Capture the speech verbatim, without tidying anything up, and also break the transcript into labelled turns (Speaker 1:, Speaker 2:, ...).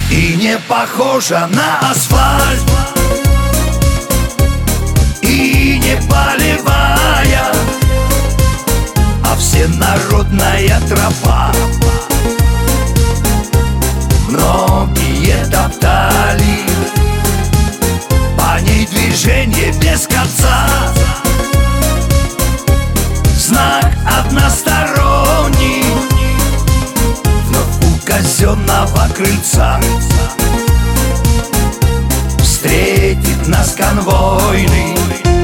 Speaker 1: И не похожа на асфальт, и не полевая, а всенародная тропа. Многие топтали по ней движение без конца. Знак односторонний вновь у казенного крыльца. Встретит нас конвойный